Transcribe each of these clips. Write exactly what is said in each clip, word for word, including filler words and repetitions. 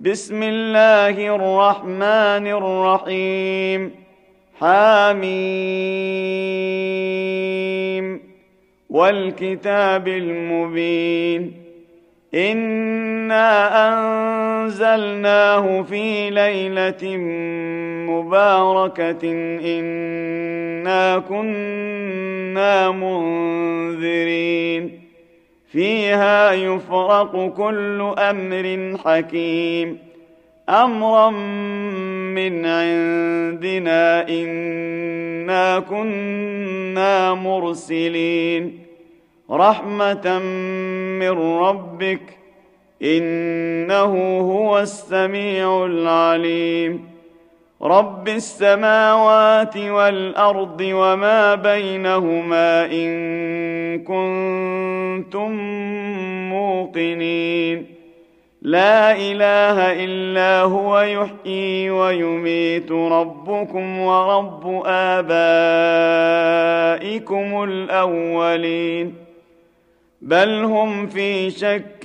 بسم الله الرحمن الرحيم حميم والكتاب المبين إنا أنزلناه في ليلة مباركة إنا كنا منذرين فيها يفرق كل أمر حكيم أمرا من عندنا إنا كنا مرسلين رحمة من ربك إنه هو السميع العليم رب السماوات والأرض وما بينهما إن كنتم موقنين لا إله إلا هو يحيي ويميت ربكم ورب آبائكم الأولين بل هم في شك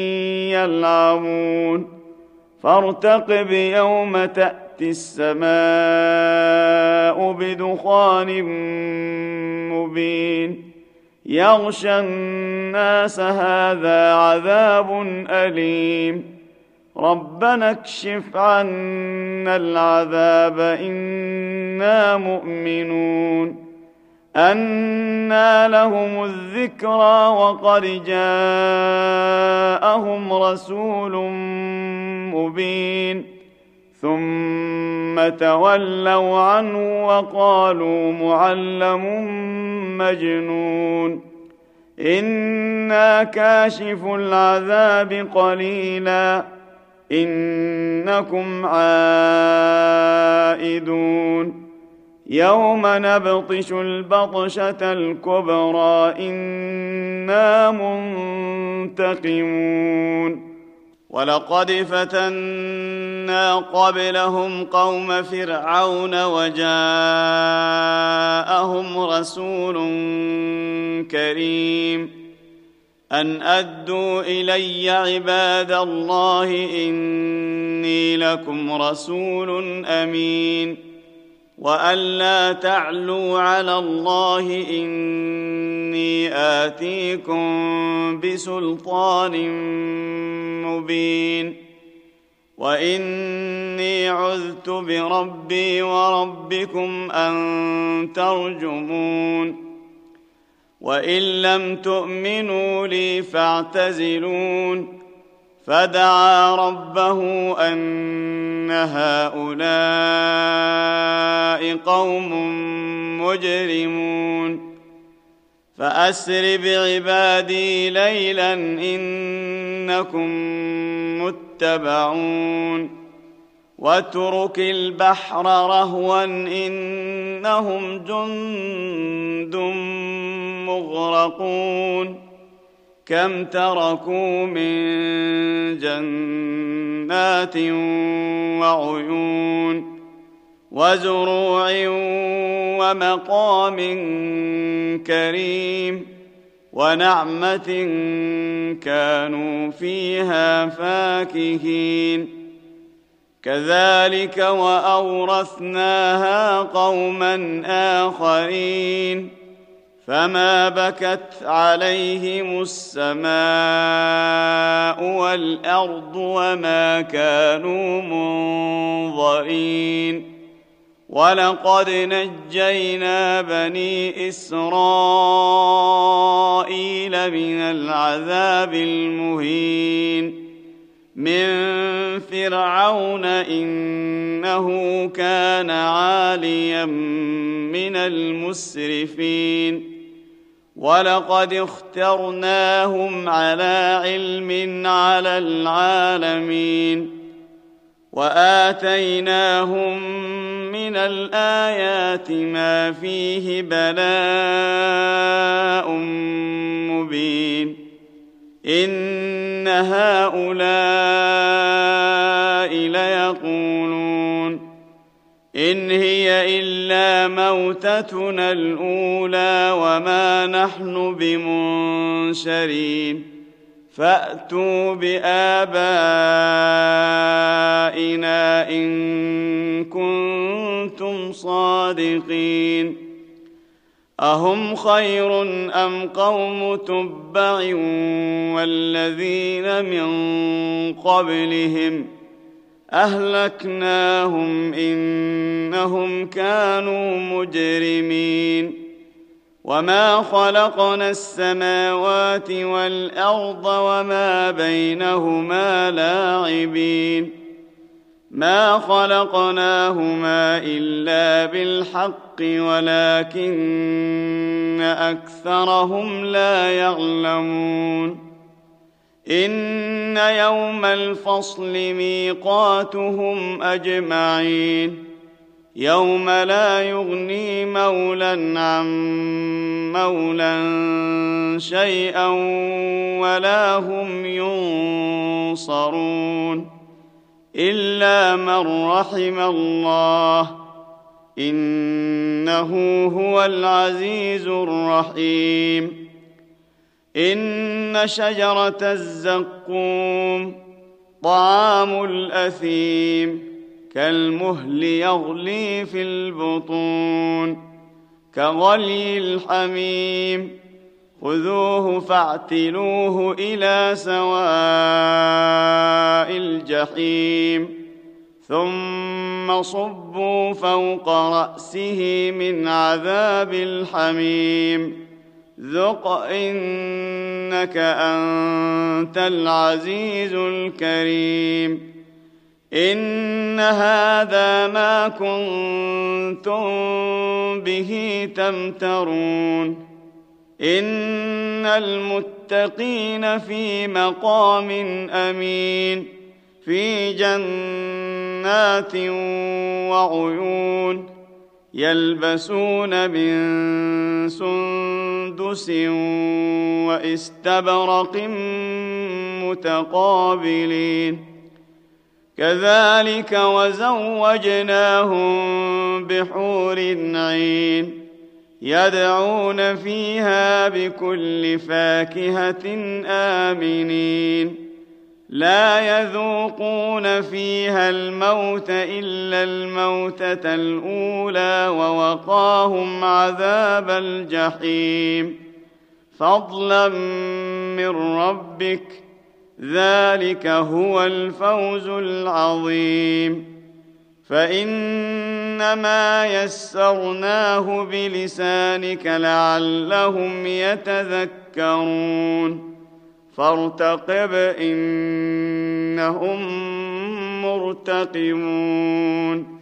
يلعبون فارتقب يوم تأتي السماء بدخان مبين يغشى الناس هذا عذاب أليم ربنا اكشف عنا العذاب إنا مؤمنون أنى لهم الذكرى وقد جاءهم رسول مبين ثم تولوا عنه وقالوا معلم مجنون إنا كاشف العذاب قليلا إنكم عائدون يوم نبطش البطشة الكبرى إنا منتقمون ولقد فتنا قبلهم قوم فرعون وجاءهم رسول كريم أن أدوا إلي عباد الله إني لكم رسول أمين وأن لا تعلوا على الله إني آتيكم بسلطان مبين وإني عذت بربي وربكم أن ترجمون وإن لم تؤمنوا لي فاعتزلون فدعا ربه أن هؤلاء قوم مجرمون فأسر بعبادي ليلا إنكم متبعون واترك البحر رهوا إنهم جند مغرقون كم تركوا من جنات وعيون وزروع ومقام كريم ونعمة كانوا فيها فاكهين كذلك وأورثناها قوما آخرين فما بكت عليهم السماء والأرض وما كانوا منظرين ولقد نجينا بني إسرائيل من العذاب المهين من فرعون إنه كان عاليا من المسرفين ولقد اخترناهم على علم على العالمين وآتيناهم من الآيات ما فيه بلاء مبين إن هؤلاء ليقولون إن هي إلا موتتنا الأولى وما نحن بمنشرين فأتوا بآبائنا إن كنتم صادقين أهم خير أم قوم تبع والذين من قبلهم أهلكناهم إنهم كانوا مجرمين وما خلقنا السماوات والأرض وما بينهما لاعبين ما خلقناهما إلا بالحق ولكن أكثرهم لا يعلمون إن يوم الفصل ميقاتهم أجمعين يوم لا يغني مولى عن مولى شيئا ولا هم ينصرون إلا من رحم الله إنه هو العزيز الرحيم إن شجرة الزقوم طعام الأثيم كالمهل يغلي في البطون كغلي الحميم خذوه فاعتلوه إلى سواء الجحيم ثم صبوا فوق رأسه من عذاب الحميم ذق إنك أنت العزيز الكريم إن هذا ما كنتم به تمترون إن المتقين في مقام أمين في جنات وعيون يلبسون من سندس واستبرق متقابلين كذلك وزوجناهم بحور عين يدعون فيها بكل فاكهة آمنين لا يذوقون فيها الموت إلا الموتة الأولى ووقاهم عذاب الجحيم فضلا من ربك ذلك هو الفوز العظيم فإنما يسرناه بلسانك لعلهم يتذكرون فارتقب إنهم مرتقبون